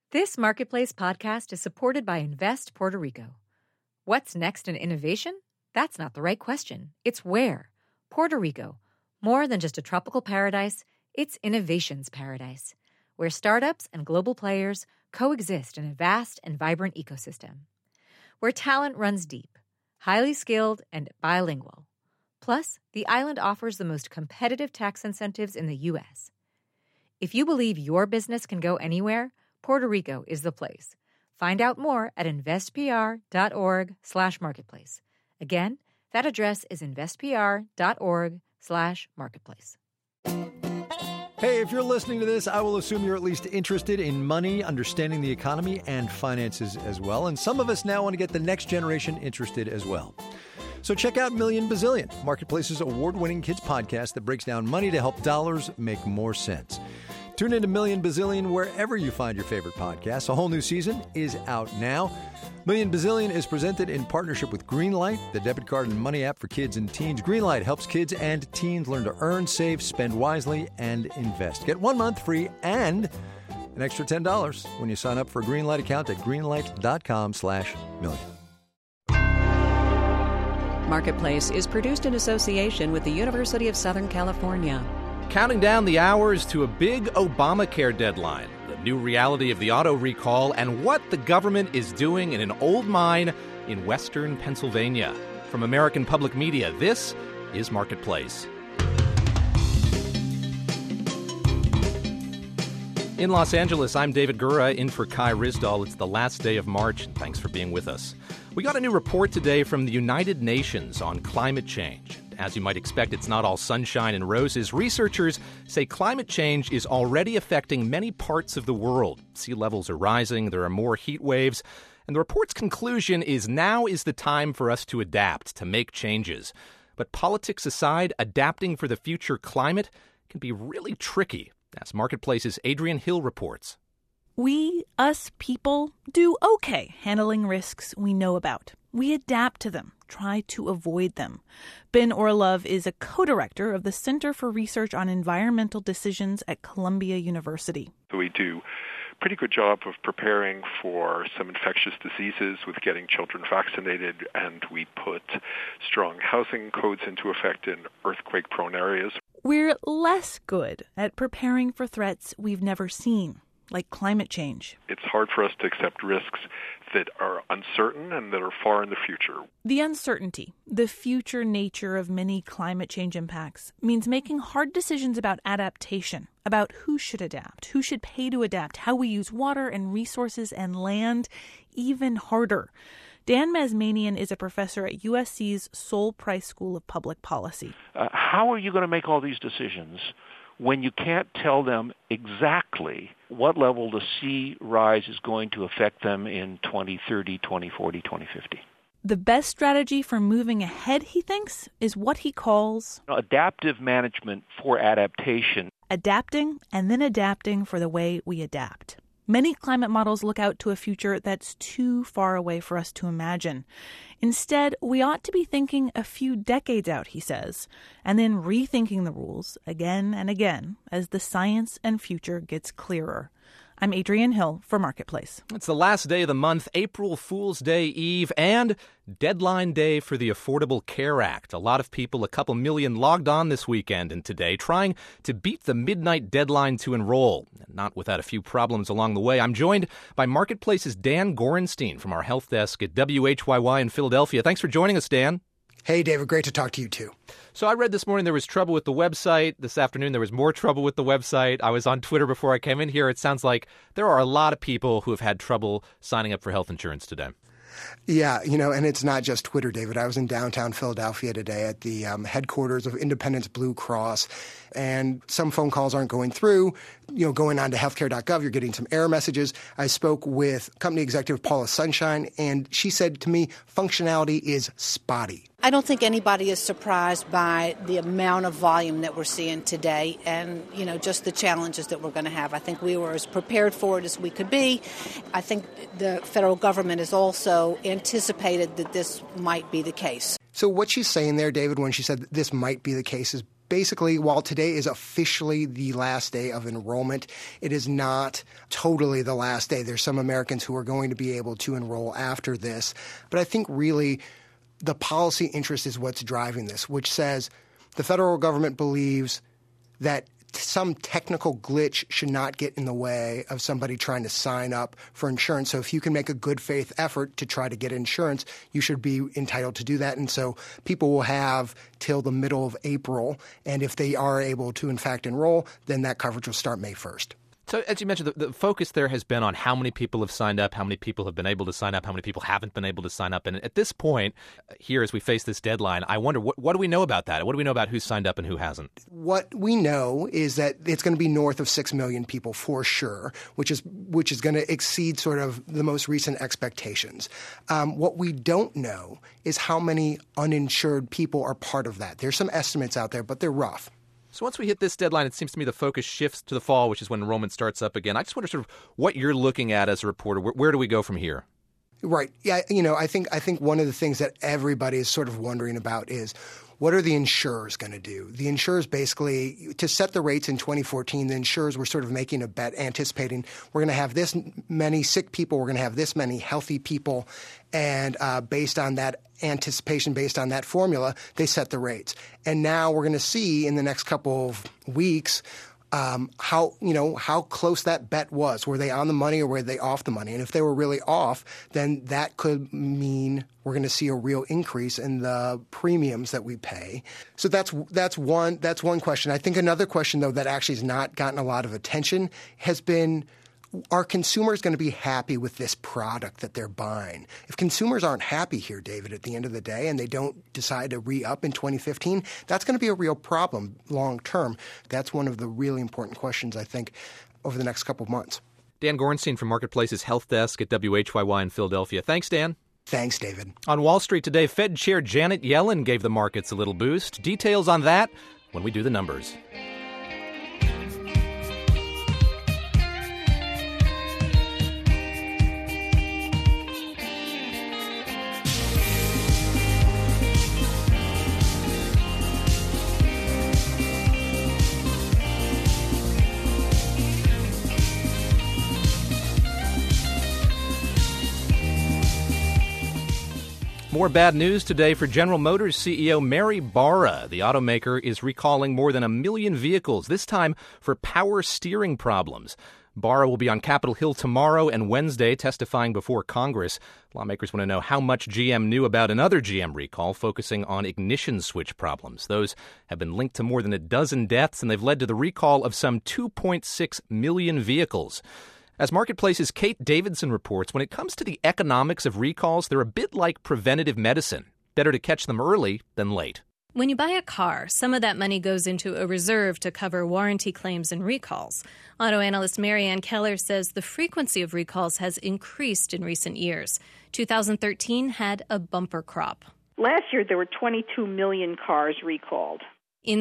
This Marketplace podcast is supported by Invest Puerto Rico. What's next in innovation? That's not the right question. It's where. Puerto Rico. More than just a tropical paradise, it's innovation's paradise, where startups and global players coexist in a vast and vibrant ecosystem. Where talent runs deep, highly skilled, and bilingual. Plus, the island offers the most competitive tax incentives in the U.S. If you believe your business can go anywhere, Puerto Rico is the place. Find out more at investpr.org/marketplace. Again, that address is investpr.org/marketplace. Hey, if you're listening to this, I will assume you're at least interested in money, understanding the economy, and finances as well. And some of us now want to get the next generation interested as well. So check out Million Bazillion, Marketplace's award-winning kids podcast that breaks down money to help dollars make more sense. Tune into Million Bazillion wherever you find your favorite podcasts. A whole new season is out now. Million Bazillion is presented in partnership with Greenlight, the debit card and money app for kids and teens. Greenlight helps kids and teens learn to earn, save, spend wisely, and invest. Get 1 month free and an extra $10 when you sign up for a Greenlight account at greenlight.com/million. Marketplace is produced in association with the University of Southern California. Counting down the hours to a big Obamacare deadline, the new reality of the auto recall, and what the government is doing in an old mine in western Pennsylvania. From American Public Media, this is Marketplace. In Los Angeles, I'm David Gura, in for Kai Ryssdal. It's the last day of March. Thanks for being with us. We got a new report today from the United Nations on climate change. As you might expect, it's not all sunshine and roses. Researchers say climate change is already affecting many parts of the world. Sea levels are rising, there are more heat waves, and the report's conclusion is now is the time for us to adapt, to make changes. But politics aside, adapting for the future climate can be really tricky, as Marketplace's Adrienne Hill reports. We, us people, do okay handling risks we know about. We adapt to them, try to avoid them. Ben Orlov is a co-director of the Center for Research on Environmental Decisions at Columbia University. We do a pretty good job of preparing for some infectious diseases with getting children vaccinated, and we put strong housing codes into effect in earthquake-prone areas. We're less good at preparing for threats we've never seen, like climate change. It's hard for us to accept risks that are uncertain and that are far in the future. The uncertainty, the future nature of many climate change impacts, means making hard decisions about adaptation, about who should adapt, who should pay to adapt, how we use water and resources and land, even harder. Dan Mazmanian is a professor at USC's Sol Price School of Public Policy. How are you going to make all these decisions when you can't tell them exactly what level the sea rise is going to affect them in 2030, 2040, 2050? The best strategy for moving ahead, he thinks, is what he calls adaptive management for adaptation. Adapting and then adapting for the way we adapt. Many climate models look out to a future that's too far away for us to imagine. Instead, we ought to be thinking a few decades out, he says, and then rethinking the rules again and again as the science and future gets clearer. I'm Adrienne Hill for Marketplace. It's the last day of the month, April Fool's Day Eve, and deadline day for the Affordable Care Act. A lot of people, a couple million, logged on this weekend and today, trying to beat the midnight deadline to enroll. Not without a few problems along the way. I'm joined by Marketplace's Dan Gorenstein from our health desk at WHYY in Philadelphia. Thanks for joining us, Dan. Hey, David. Great to talk to you, too. So I read this morning there was trouble with the website. This afternoon there was more trouble with the website. I was on Twitter before I came in here. It sounds like there are a lot of people who have had trouble signing up for health insurance today. Yeah, and it's not just Twitter, David. I was in downtown Philadelphia today at the headquarters of Independence Blue Cross, and some phone calls aren't going through. Going on to healthcare.gov, you're getting some error messages. I spoke with company executive Paula Sunshine, and she said to me, functionality is spotty. I don't think anybody is surprised by the amount of volume that we're seeing today and, just the challenges that we're going to have. I think we were as prepared for it as we could be. I think the federal government has also anticipated that this might be the case. So what she's saying there, David, when she said that this might be the case is basically, while today is officially the last day of enrollment, it is not totally the last day. There's some Americans who are going to be able to enroll after this. But I think really the policy interest is what's driving this, which says the federal government believes that some technical glitch should not get in the way of somebody trying to sign up for insurance. So if you can make a good faith effort to try to get insurance, you should be entitled to do that. And so people will have till the middle of April. And if they are able to, in fact, enroll, then that coverage will start May 1st. So as you mentioned, the focus there has been on how many people have signed up, how many people have been able to sign up, how many people haven't been able to sign up. And at this point, here as we face this deadline, I wonder, what do we know about that? What do we know about who's signed up and who hasn't? What we know is that it's going to be north of 6 million people for sure, which is going to exceed sort of the most recent expectations. What we don't know is how many uninsured people are part of that. There's some estimates out there, but they're rough. So once we hit this deadline, it seems to me the focus shifts to the fall, which is when enrollment starts up again. I just wonder sort of what you're looking at as a reporter. Where do we go from here? Right. Yeah. I think one of the things that everybody is sort of wondering about is what are the insurers going to do? The insurers basically, to set the rates in 2014, the insurers were sort of making a bet, anticipating we're going to have this many sick people, we're going to have this many healthy people, and based on that anticipation, based on that formula, they set the rates. And now we're going to see in the next couple of weeks how close that bet was. Were they on the money or were they off the money? And if they were really off, then that could mean we're going to see a real increase in the premiums that we pay. So that's one question. I think another question, though, that actually has not gotten a lot of attention has been, are consumers going to be happy with this product that they're buying? If consumers aren't happy here, David, at the end of the day, and they don't decide to re-up in 2015, that's going to be a real problem long term. That's one of the really important questions, I think, over the next couple of months. Dan Gorenstein from Marketplace's Health Desk at WHYY in Philadelphia. Thanks, Dan. Thanks, David. On Wall Street today, Fed Chair Janet Yellen gave the markets a little boost. Details on that when we do the numbers. More bad news today for General Motors CEO Mary Barra. The automaker is recalling more than 1 million vehicles, this time for power steering problems. Barra will be on Capitol Hill tomorrow and Wednesday testifying before Congress. Lawmakers want to know how much GM knew about another GM recall focusing on ignition switch problems. Those have been linked to more than a dozen deaths, and they've led to the recall of some 2.6 million vehicles. As Marketplace's Kate Davidson reports, when it comes to the economics of recalls, they're a bit like preventative medicine. Better to catch them early than late. When you buy a car, some of that money goes into a reserve to cover warranty claims and recalls. Auto analyst Marianne Keller says the frequency of recalls has increased in recent years. 2013 had a bumper crop. Last year, there were 22 million cars recalled in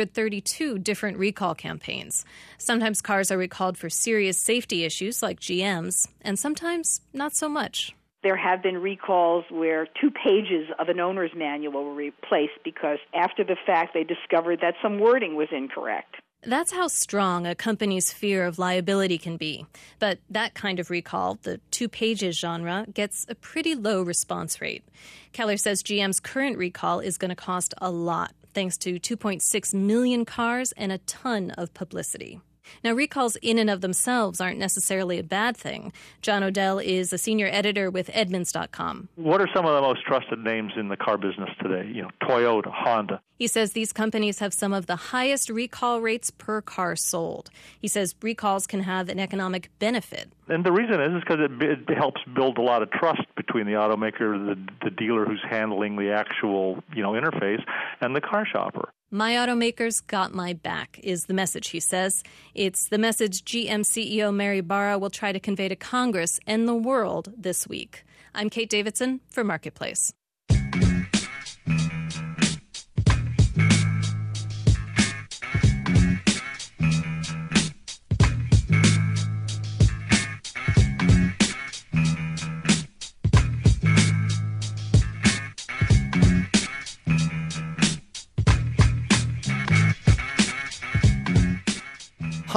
632 different recall campaigns. Sometimes cars are recalled for serious safety issues like GM's, and sometimes not so much. There have been recalls where 2 pages of an owner's manual were replaced because after the fact they discovered that some wording was incorrect. That's how strong a company's fear of liability can be. But that kind of recall, the 2 pages genre, gets a pretty low response rate. Keller says GM's current recall is going to cost a lot, thanks to 2.6 million cars and a ton of publicity. Now, recalls in and of themselves aren't necessarily a bad thing. John O'Dell is a senior editor with Edmunds.com. What are some of the most trusted names in the car business today? Toyota, Honda. He says these companies have some of the highest recall rates per car sold. He says recalls can have an economic benefit. And the reason is because it helps build a lot of trust between the automaker, the dealer who's handling the actual interface, and the car shopper. My automakers got my back is the message, he says. It's the message GM CEO Mary Barra will try to convey to Congress and the world this week. I'm Kate Davidson for Marketplace.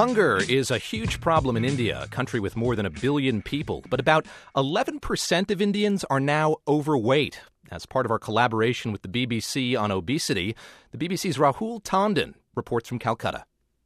Hunger is a huge problem in India, a country with more than 1 billion people. But about 11% of Indians are now overweight. As part of our collaboration with the BBC on obesity, the BBC's Rahul Tandon reports from Calcutta.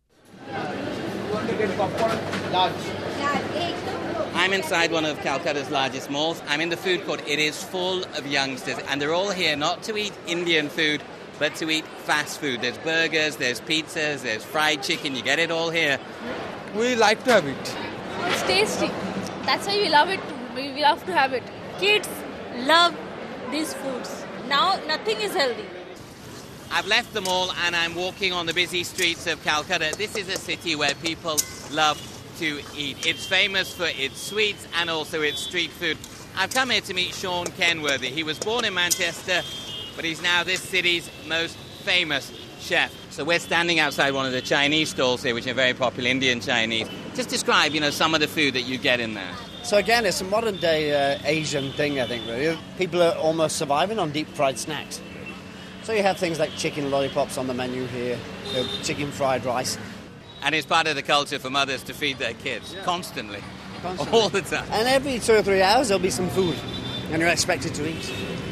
I'm inside one of Calcutta's largest malls. I'm in the food court. It is full of youngsters, and they're all here not to eat Indian food, but to eat fast food. There's burgers, there's pizzas, there's fried chicken. You get it all here. We like to have it. It's tasty. That's why we love it. We love to have it. Kids love these foods. Now nothing is healthy. I've left the mall and I'm walking on the busy streets of Calcutta. This is a city where people love to eat. It's famous for its sweets and also its street food. I've come here to meet Sean Kenworthy. He was born in Manchester, but he's now this city's most famous chef. So we're standing outside one of the Chinese stalls here, which are very popular, Indian Chinese. Just describe, some of the food that you get in there. So again, it's a modern-day Asian thing, I think, really. People are almost surviving on deep-fried snacks. So you have things like chicken lollipops on the menu here, chicken fried rice. And it's part of the culture for mothers to feed their kids, constantly, all the time. And every 2 or 3 hours there'll be some food, and you're expected to eat.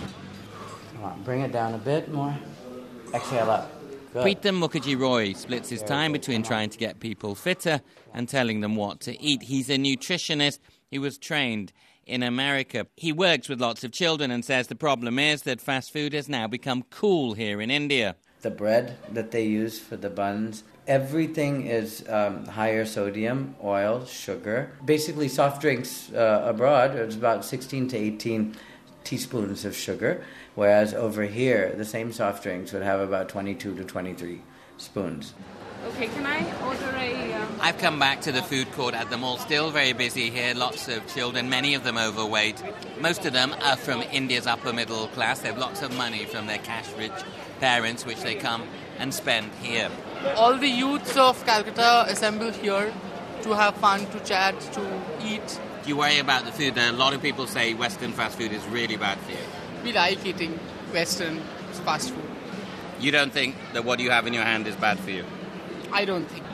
Come on, bring it down a bit more. Exhale up. Good. Pritam Mukherjee Roy splits his time between trying to get people fitter and telling them what to eat. He's a nutritionist. He was trained in America. He works with lots of children and says the problem is that fast food has now become cool here in India. The bread that they use for the buns, everything is higher sodium, oil, sugar. Basically, soft drinks abroad, it's about 16 to 18 teaspoons of sugar, whereas over here, the same soft drinks would have about 22 to 23 spoons. Okay, can I order a... I've come back to the food court at the mall, still very busy here, lots of children, many of them overweight. Most of them are from India's upper middle class. They have lots of money from their cash-rich parents, which they come and spend here. All the youths of Calcutta assemble here to have fun, to chat, to eat. Do you worry about the food? A lot of people say Western fast food is really bad for you. We like eating Western fast food. You don't think that what you have in your hand is bad for you? I don't think.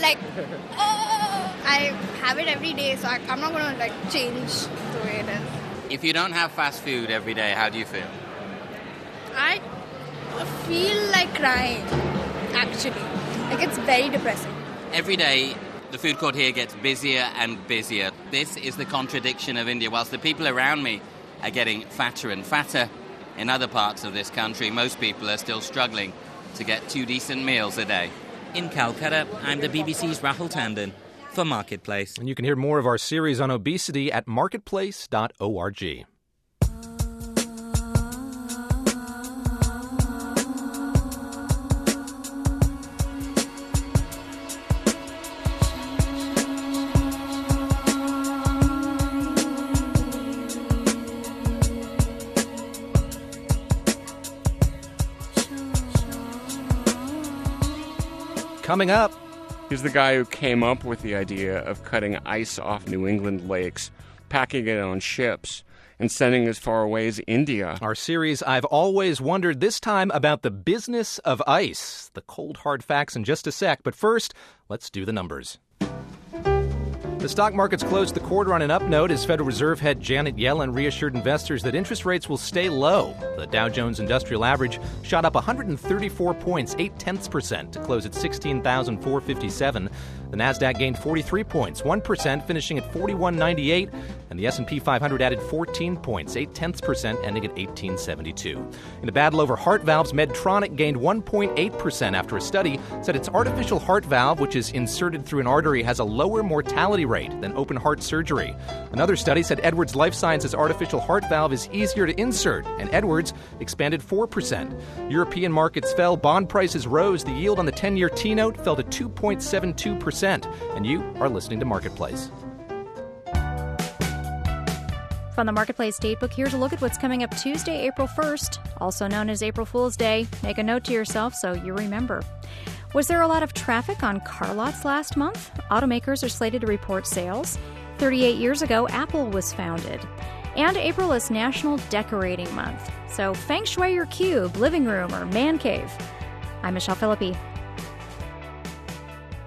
I have it every day, so I'm not going to change the way it is. If you don't have fast food every day, how do you feel? I feel like crying, actually. It's very depressing. Every day, the food court here gets busier and busier. This is the contradiction of India. Whilst the people around me are getting fatter and fatter, in other parts of this country, most people are still struggling to get 2 decent meals a day. In Calcutta, I'm the BBC's Rahul Tandon for Marketplace. And you can hear more of our series on obesity at marketplace.org. Coming up. He's the guy who came up with the idea of cutting ice off New England lakes, packing it on ships, and sending as far away as India. Our series, I've Always Wondered, this time about the business of ice. The cold, hard facts in just a sec. But first, let's do the numbers. The stock markets closed the quarter on an up note as Federal Reserve head Janet Yellen reassured investors that interest rates will stay low. The Dow Jones Industrial Average shot up 134 points, 0.8%, to close at 16,457. The Nasdaq gained 43 points, 1%, finishing at 4198, and the S&P 500 added 14 points, 0.8%, ending at 1872. In a battle over heart valves, Medtronic gained 1.8% after a study said its artificial heart valve, which is inserted through an artery, has a lower mortality rate than open heart surgery. Another study said Edwards Lifesciences' artificial heart valve is easier to insert, and Edwards expanded 4%. European markets fell, bond prices rose, the yield on the 10-year T-note fell to 2.72%. And you are listening to Marketplace. From the Marketplace Datebook, here's a look at what's coming up Tuesday, April 1st, also known as April Fool's Day. Make a note to yourself so you remember. Was there a lot of traffic on car lots last month? Automakers are slated to report sales. 38 years ago, Apple was founded. And April is National Decorating Month. So feng shui your cube, living room, or man cave. I'm Michelle Philippi. The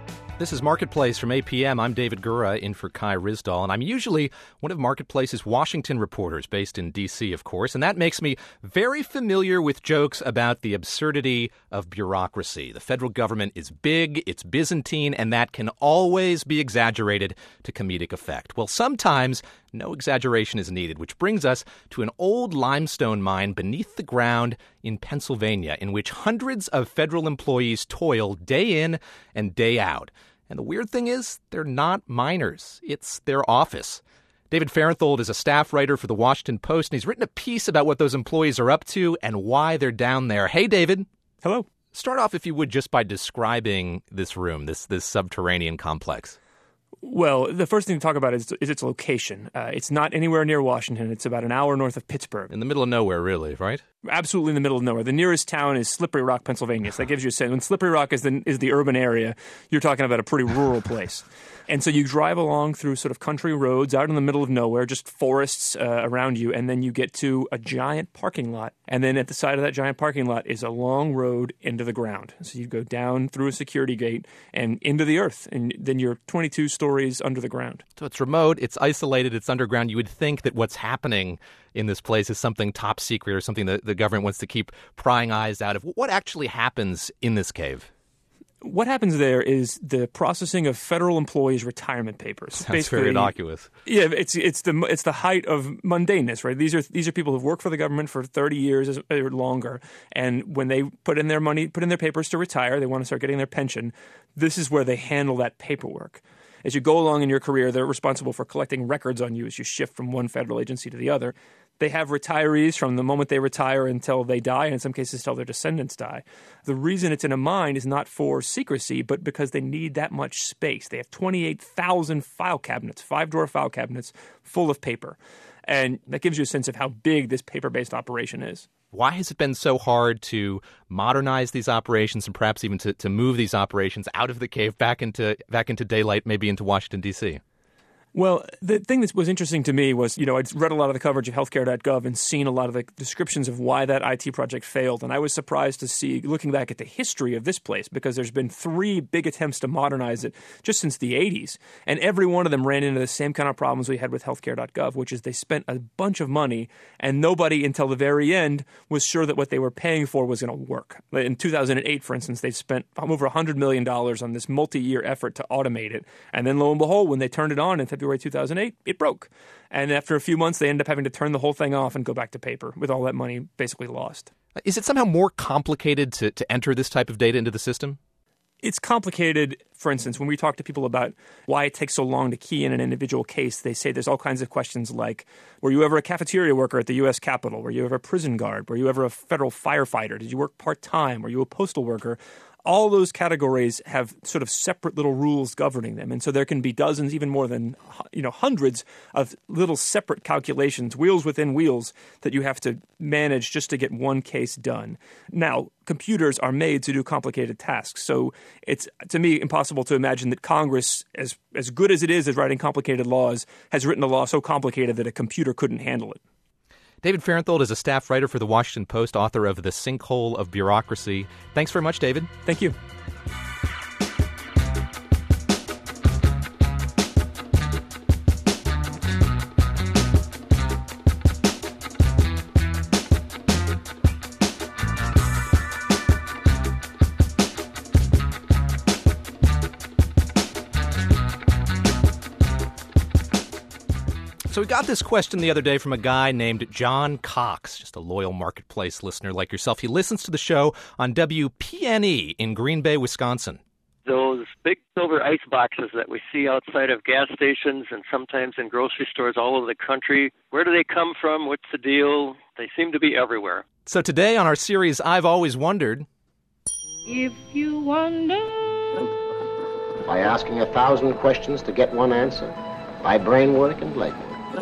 This is Marketplace from APM. I'm David Gura in for Kai Ryssdal, and I'm usually one of Marketplace's Washington reporters based in D.C., of course, and that makes me very familiar with jokes about the absurdity of bureaucracy. The federal government is big, it's Byzantine, and that can always be exaggerated to comedic effect. Well, sometimes no exaggeration is needed, which brings us to an old limestone mine beneath the ground in Pennsylvania, in which hundreds of federal employees toil day in and day out. And the weird thing is, they're not miners. It's their office. David Fahrenthold is a staff writer for the Washington Post, and he's written a piece about what those employees are up to and why they're down there. Hey, David. Hello. Start off, if you would, just by describing this room, this subterranean complex. Well, the first thing to talk about is its location. It's not anywhere near Washington. It's about an hour north of Pittsburgh. In the middle of nowhere, really, right? Absolutely in the middle of nowhere. The nearest town is Slippery Rock, Pennsylvania. So that gives you a sense. When Slippery Rock is the urban area, you're talking about a pretty rural place. And so you drive along through sort of country roads out in the middle of nowhere, just forests around you, and then you get to a giant parking lot. And then at the side of that giant parking lot is a long road into the ground. So you go down through a security gate and into the earth, and then you're 22 stories under the ground. So it's remote, it's isolated, it's underground. You would think that what's happening in this place is something top secret or something that the government wants to keep prying eyes out of. What actually happens in this cave? What happens there is the processing of federal employees' retirement papers. Sounds basically very innocuous. Yeah, it's the height of mundaneness, right? These are people who've worked for the government for 30 years or longer, and when they put in their money, put in their papers to retire, they want to start getting their pension. This is where they handle that paperwork. As you go along in your career, they're responsible for collecting records on you as you shift from one federal agency to the other. They have retirees from the moment they retire until they die, and in some cases till their descendants die. The reason it's in a mine is not for secrecy, but because they need that much space. They have 28,000 file cabinets, 5-drawer file cabinets, full of paper. And that gives you a sense of how big this paper-based operation is. Why has it been so hard to modernize these operations and perhaps even to move these operations out of the cave back into daylight, maybe into Washington, D.C.? Well, the thing that was interesting to me was, I'd read a lot of the coverage of healthcare.gov and seen a lot of the descriptions of why that IT project failed. And I was surprised to see, looking back at the history of this place, because there's been 3 big attempts to modernize it just since the 80s. And every one of them ran into the same kind of problems we had with healthcare.gov, which is they spent a bunch of money and nobody until the very end was sure that what they were paying for was going to work. In 2008, for instance, they spent over $100 million on this multi-year effort to automate it. And then lo and behold, when they turned it on in February 2008, it broke. And after a few months, they ended up having to turn the whole thing off and go back to paper with all that money basically lost. Is it somehow more complicated to enter this type of data into the system? It's complicated. For instance, when we talk to people about why it takes so long to key in an individual case, they say there's all kinds of questions like, were you ever a cafeteria worker at the U.S. Capitol? Were you ever a prison guard? Were you ever a federal firefighter? Did you work part-time? Were you a postal worker? All those categories have sort of separate little rules governing them. And so there can be dozens, even more than hundreds of little separate calculations, wheels within wheels, that you have to manage just to get one case done. Now, computers are made to do complicated tasks. So it's, to me, impossible to imagine that Congress, as good as it is at writing complicated laws, has written a law so complicated that a computer couldn't handle it. David Fahrenthold is a staff writer for the Washington Post, author of The Sinkhole of Bureaucracy. Thanks very much, David. Thank you. So we got this question the other day from a guy named John Cox, just a loyal Marketplace listener like yourself. He listens to the show on WPNE in Green Bay, Wisconsin. Those big silver ice boxes that we see outside of gas stations and sometimes in grocery stores all over the country, where do they come from? What's the deal? They seem to be everywhere. So today on our series, I've Always Wondered. If you wonder... By asking 1,000 questions to get one answer. By brain work and leg work.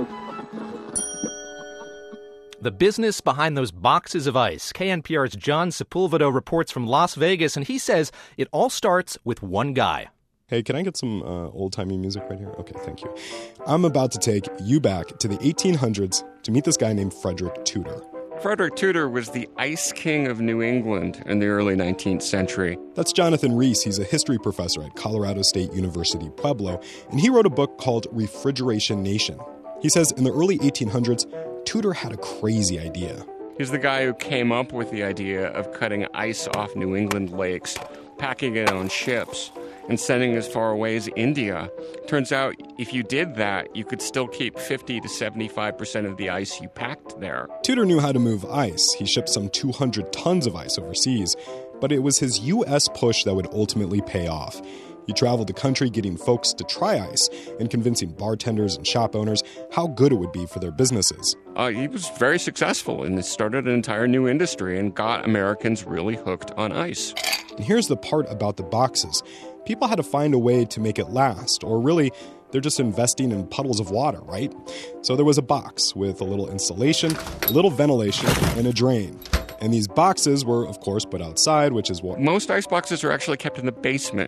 The business behind those boxes of ice. KNPR's John Sepulveda reports from Las Vegas, and he says it all starts with one guy. Hey, can I get some old-timey music right here? Okay, thank you. I'm about to take you back to the 1800s to meet this guy named Frederick Tudor. Frederick Tudor was the ice king of New England in the early 19th century. That's Jonathan Rees. He's a history professor at Colorado State University, Pueblo, and he wrote a book called Refrigeration Nation. He says in the early 1800s, Tudor had a crazy idea. He's the guy who came up with the idea of cutting ice off New England lakes, packing it on ships, and sending as far away as India. Turns out, if you did that, you could still keep 50 to 75% of the ice you packed there. Tudor knew how to move ice. He shipped some 200 tons of ice overseas. But it was his U.S. push that would ultimately pay off. He traveled the country getting folks to try ice and convincing bartenders and shop owners how good it would be for their businesses. He was very successful and started an entire new industry and got Americans really hooked on ice. And here's the part about the boxes. People had to find a way to make it last, or really, they're just investing in puddles of water, right? So there was a box with a little insulation, a little ventilation, and a drain. And these boxes were, of course, put outside, which is what... Most ice boxes are actually kept in the basement.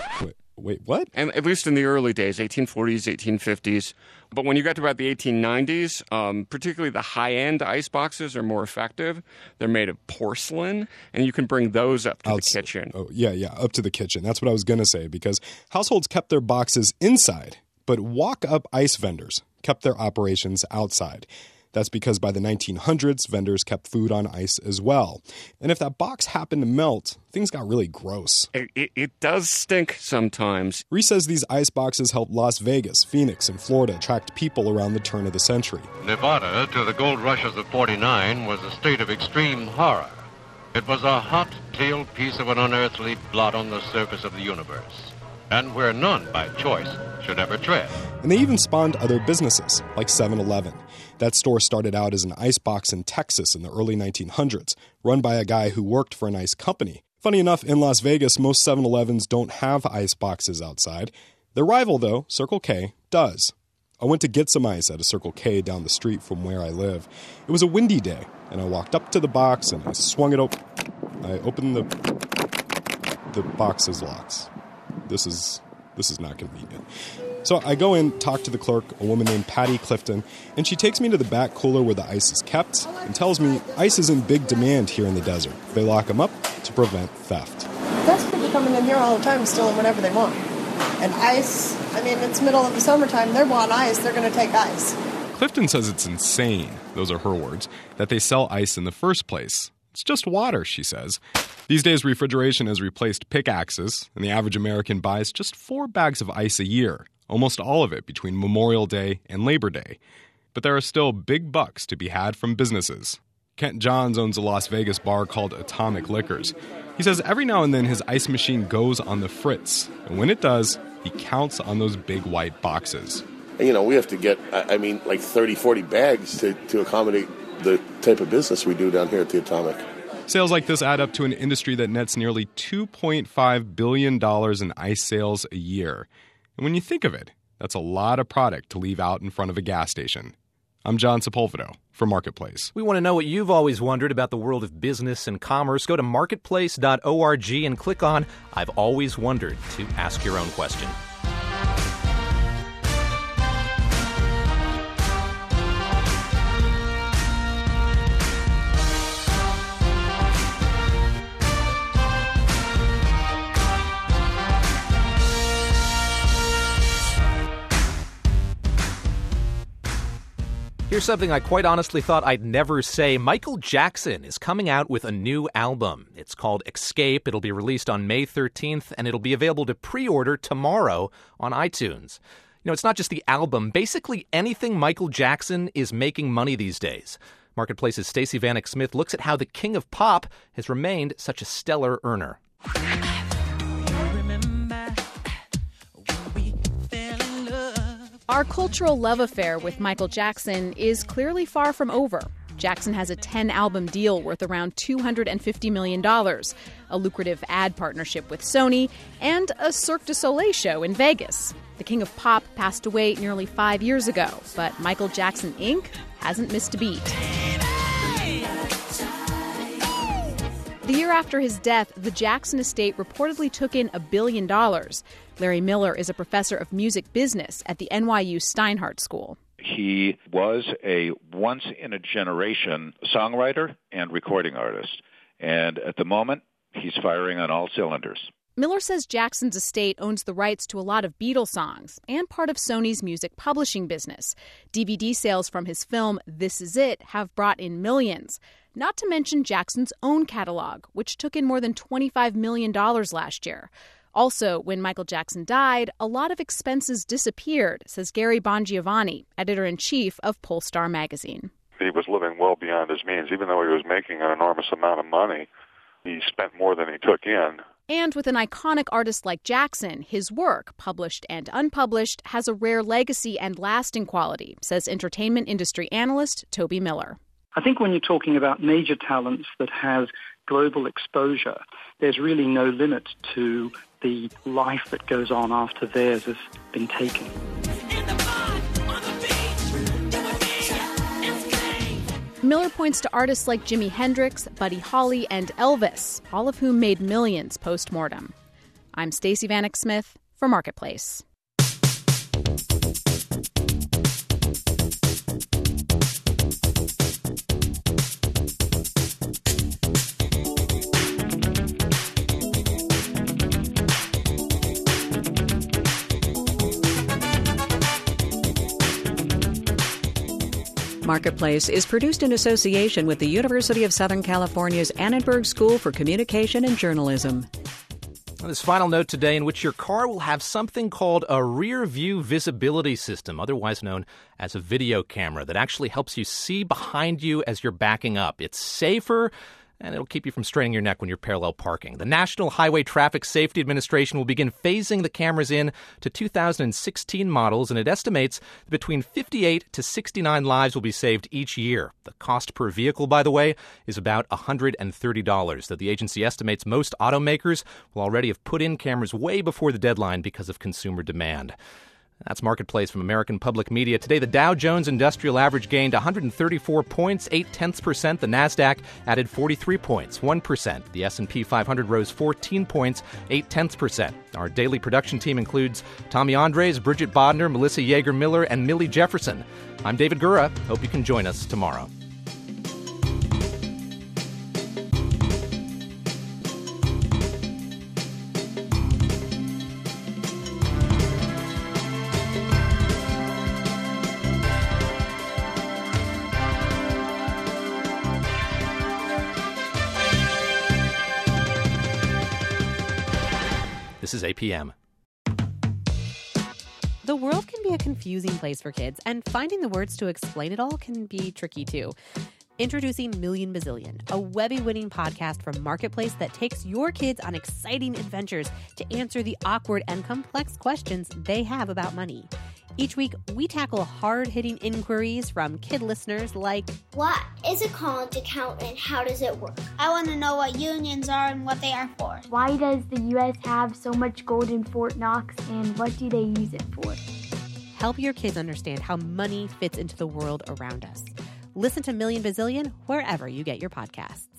Wait, what? And at least in the early days, 1840s, 1850s. But when you got to about the 1890s, particularly the high-end ice boxes are more effective. They're made of porcelain, and you can bring those up to the kitchen. Oh, yeah, up to the kitchen. That's what I was going to say, because households kept their boxes inside, but walk-up ice vendors kept their operations outside. That's because by the 1900s, vendors kept food on ice as well. And if that box happened to melt, things got really gross. It does stink sometimes. Rees says these ice boxes helped Las Vegas, Phoenix, and Florida attract people around the turn of the century. Nevada, to the gold rushes of '49, was a state of extreme horror. It was a hot-tailed piece of an unearthly blot on the surface of the universe, and where none, by choice, should ever tread. And they even spawned other businesses, like 7-Eleven. That store started out as an ice box in Texas in the early 1900s, run by a guy who worked for an ice company. Funny enough, in Las Vegas, most 7-Elevens don't have ice boxes outside. Their rival, though, Circle K, does. I went to get some ice at a Circle K down the street from where I live. It was a windy day, and I walked up to the box and I swung it open. I opened the box's locks. This is not convenient. So I go in, talk to the clerk, a woman named Patty Clifton, and she takes me to the back cooler where the ice is kept and tells me ice is in big demand here in the desert. They lock them up to prevent theft. That's people coming in here all the time stealing whatever they want. And ice, it's middle of the summertime, they want ice, they're going to take ice. Clifton says it's insane, those are her words, that they sell ice in the first place. It's just water, she says. These days, refrigeration has replaced pickaxes, and the average American buys just 4 bags of ice a year, almost all of it between Memorial Day and Labor Day. But there are still big bucks to be had from businesses. Kent Johns owns a Las Vegas bar called Atomic Liquors. He says every now and then his ice machine goes on the fritz, and when it does, he counts on those big white boxes. We have to get, like 30, 40 bags to accommodate the type of business we do down here at the Atomic. Sales like this add up to an industry that nets nearly $2.5 billion in ice sales a year. And when you think of it, that's a lot of product to leave out in front of a gas station. I'm John Sepulveda for Marketplace. We want to know what you've always wondered about the world of business and commerce. Go to marketplace.org and click on I've Always Wondered to ask your own question. Here's something I quite honestly thought I'd never say. Michael Jackson is coming out with a new album. It's called Escape. It'll be released on May 13th, and it'll be available to pre-order tomorrow on iTunes. It's not just the album. Basically anything Michael Jackson is making money these days. Marketplace's Stacey Vanek Smith looks at how the king of pop has remained such a stellar earner. Our cultural love affair with Michael Jackson is clearly far from over. Jackson has a 10-album deal worth around $250 million, a lucrative ad partnership with Sony, and a Cirque du Soleil show in Vegas. The king of pop passed away nearly 5 years ago, but Michael Jackson, Inc. hasn't missed a beat. The year after his death, the Jackson estate reportedly took in $1 billion. Larry Miller is a professor of music business at the NYU Steinhardt School. He he was a once-in-a-generation songwriter and recording artist. And at the moment, he's firing on all cylinders. Miller says Jackson's estate owns the rights to a lot of Beatles songs and part of Sony's music publishing business. DVD sales from his film This Is It have brought in millions. Not to mention Jackson's own catalog, which took in more than $25 million last year. Also, when Michael Jackson died, a lot of expenses disappeared, says Gary Bongiovanni, editor-in-chief of Polestar magazine. He was living well beyond his means. Even though he was making an enormous amount of money, he spent more than he took in. And with an iconic artist like Jackson, his work, published and unpublished, has a rare legacy and lasting quality, says entertainment industry analyst Toby Miller. I think when you're talking about major talents that have global exposure, there's really no limit to the life that goes on after theirs has been taken. Miller points to artists like Jimi Hendrix, Buddy Holly, and Elvis, all of whom made millions post-mortem. I'm Stacey Vanek Smith for Marketplace. Marketplace is produced in association with the University of Southern California's Annenberg School for Communication and Journalism. This final note today, in which your car will have something called a rear view visibility system, otherwise known as a video camera, that actually helps you see behind you as you're backing up. It's safer, and it'll keep you from straining your neck when you're parallel parking. The National Highway Traffic Safety Administration will begin phasing the cameras in to 2016 models, and it estimates that between 58 to 69 lives will be saved each year. The cost per vehicle, by the way, is about $130, though the agency estimates most automakers will already have put in cameras way before the deadline because of consumer demand. That's Marketplace from American Public Media. Today, the Dow Jones Industrial Average gained 134 points, 0.8%. The Nasdaq added 43 points, 1%. The S&P 500 rose 14 points, 0.8%. Our daily production team includes Tommy Andres, Bridget Bodner, Melissa Yeager-Miller, and Millie Jefferson. I'm David Gura. Hope you can join us tomorrow. This is APM. The world can be a confusing place for kids, and finding the words to explain it all can be tricky too. Introducing Million Bazillion, a Webby-winning podcast from Marketplace that takes your kids on exciting adventures to answer the awkward and complex questions they have about money. Each week, we tackle hard-hitting inquiries from kid listeners like, what is a college account and how does it work? I want to know what unions are and what they are for. Why does the U.S. have so much gold in Fort Knox, and what do they use it for? Help your kids understand how money fits into the world around us. Listen to Million Bazillion wherever you get your podcasts.